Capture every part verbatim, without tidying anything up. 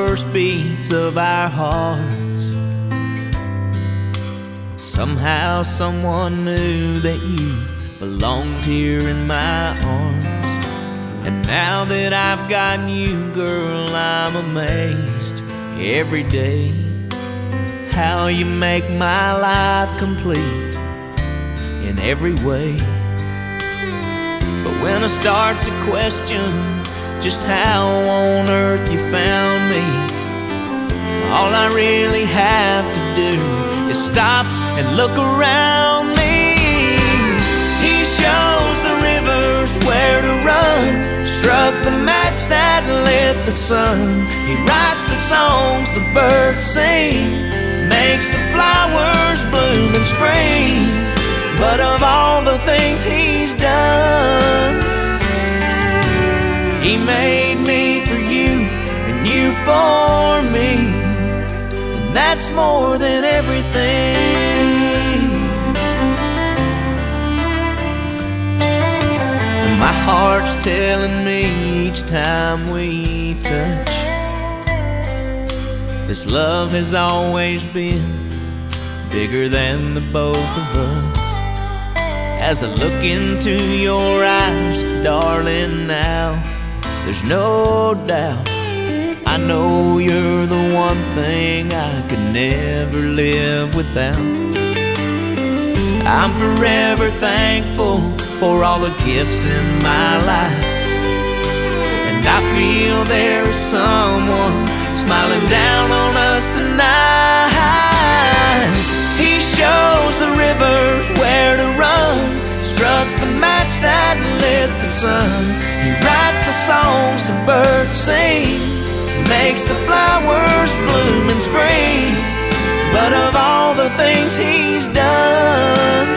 first beats of our hearts. Somehow someone knew that you belonged here in my arms. And now that I've got you, girl, I'm amazed every day how you make my life complete in every way. But when I start to question just how on earth you found me, all I really have to do is stop and look around me. He shows the rivers where to run, struck the match that lit the sun. He writes the songs the birds sing, makes the flowers bloom in spring. But of all the things he's done, he made me for you and you for me, and that's more than everything. And my heart's telling me each time we touch, this love has always been bigger than the both of us. As I look into your eyes, darling, now there's no doubt, I know you're the one thing I could never live without. I'm forever thankful for all the gifts in my life, and I feel there is someone smiling down on us tonight. He shows the rivers where to run, struck the match that lit the sun. He writes the songs the birds sing, makes the flowers bloom in spring. But of all the things he's done,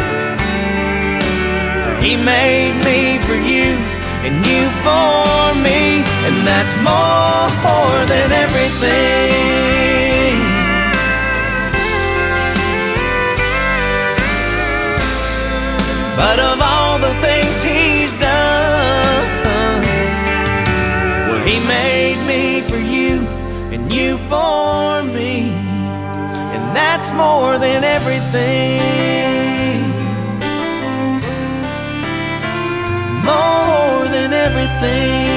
he made me for you and you for me, and that's more than everything. But of all the things he's done, well, he made me for you and you for me, and that's more than everything. More than everything.